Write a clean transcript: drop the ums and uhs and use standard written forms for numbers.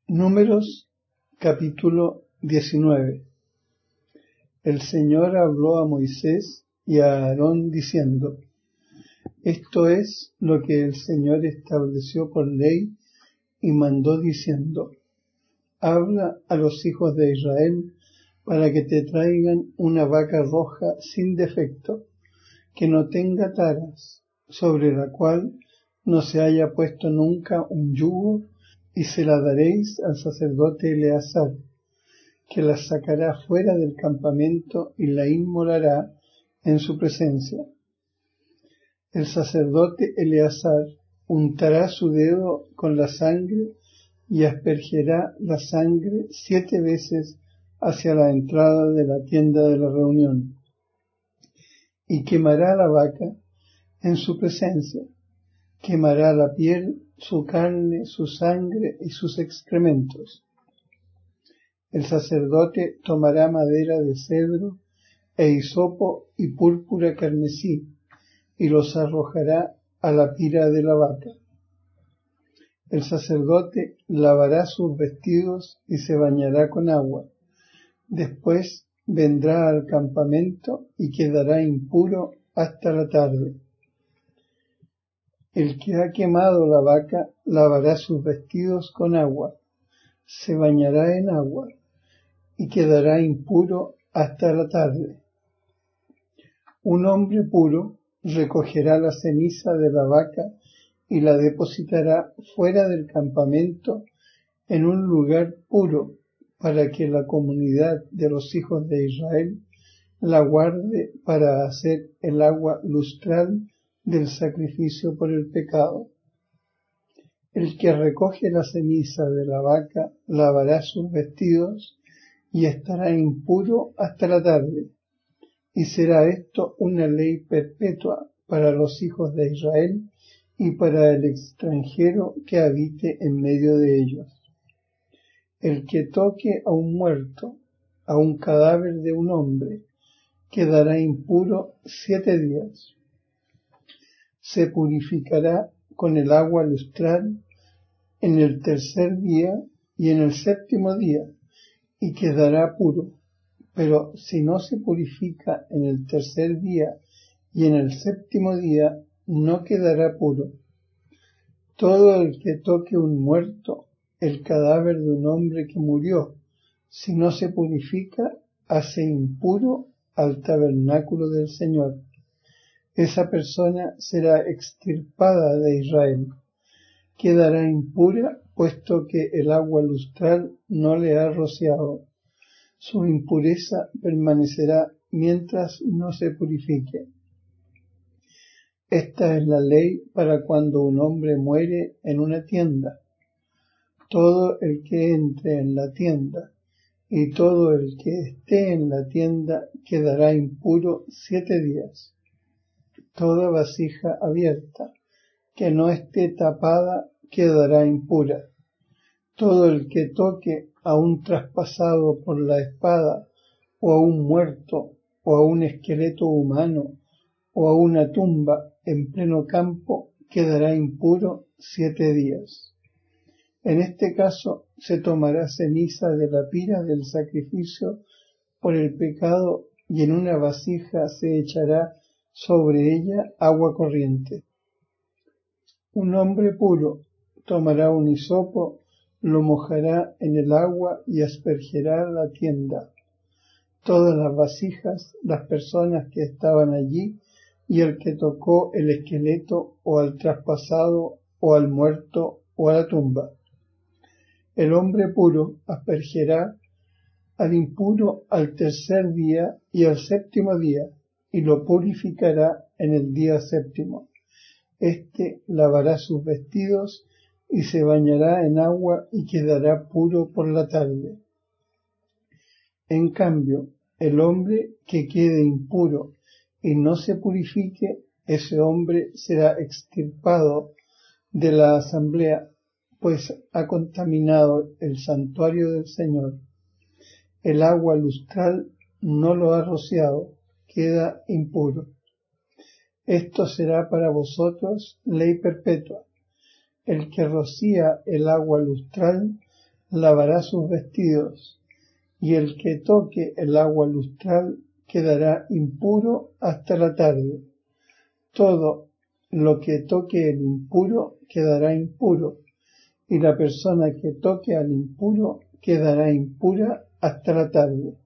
Números capítulo 19. El Señor habló a Moisés y a Aarón diciendo: Esto es lo que el Señor estableció por ley y mandó diciendo: Habla a los hijos de Israel para que te traigan una vaca roja sin defecto, que no tenga taras, sobre la cual no se haya puesto nunca un yugo, y se la daréis al sacerdote Eleazar, que la sacará fuera del campamento y la inmolará en su presencia. El sacerdote Eleazar untará su dedo con la sangre y aspergerá la sangre 7 veces hacia la entrada de la tienda de la reunión, y quemará la vaca en su presencia. Quemará la piel, su carne, su sangre y sus excrementos. El sacerdote tomará madera de cedro e hisopo y púrpura carmesí, y los arrojará a la pira de la vaca. El sacerdote lavará sus vestidos y se bañará con agua. Después vendrá al campamento y quedará impuro hasta la tarde. El que ha quemado la vaca lavará sus vestidos con agua, se bañará en agua y quedará impuro hasta la tarde. Un hombre puro recogerá la ceniza de la vaca y la depositará fuera del campamento en un lugar puro, para que la comunidad de los hijos de Israel la guarde para hacer el agua lustral del sacrificio por el pecado. El que recoge la ceniza de la vaca lavará sus vestidos y estará impuro hasta la tarde, y será esto una ley perpetua para los hijos de Israel y para el extranjero que habite en medio de ellos. El que toque a un muerto, a un cadáver de un hombre, quedará impuro 7 días. Se purificará con el agua lustral en el 3er día y en el 7º día, y quedará puro. Pero si no se purifica en el 3er día y en el 7º día, no quedará puro. Todo el que toque un muerto, el cadáver de un hombre que murió, si no se purifica, hace impuro al tabernáculo del Señor. Esa persona será extirpada de Israel. Quedará impura, puesto que el agua lustral no le ha rociado. Su impureza permanecerá mientras no se purifique. Esta es la ley para cuando un hombre muere en una tienda. Todo el que entre en la tienda y todo el que esté en la tienda quedará impuro 7 días. Toda vasija abierta, que no esté tapada, quedará impura. Todo el que toque a un traspasado por la espada, o a un muerto, o a un esqueleto humano, o a una tumba en pleno campo, quedará impuro 7 días. En este caso se tomará ceniza de la pira del sacrificio por el pecado, y en una vasija se echará sobre ella agua corriente. Un hombre puro tomará un hisopo, lo mojará en el agua y aspergerá la tienda, todas las vasijas, las personas que estaban allí, y el que tocó el esqueleto, o al traspasado, o al muerto, o a la tumba. El hombre puro aspergerá al impuro al 3er día y al 7º día, y lo purificará en el día 7º. Este lavará sus vestidos y se bañará en agua y quedará puro por la tarde. En cambio, el hombre que quede impuro y no se purifique, ese hombre será extirpado de la asamblea, pues ha contaminado el santuario del Señor. El agua lustral no lo ha rociado, queda impuro. Esto será para vosotros ley perpetua. El que rocía el agua lustral lavará sus vestidos, y el que toque el agua lustral quedará impuro hasta la tarde. Todo lo que toque el impuro quedará impuro, y la persona que toque al impuro quedará impura hasta la tarde.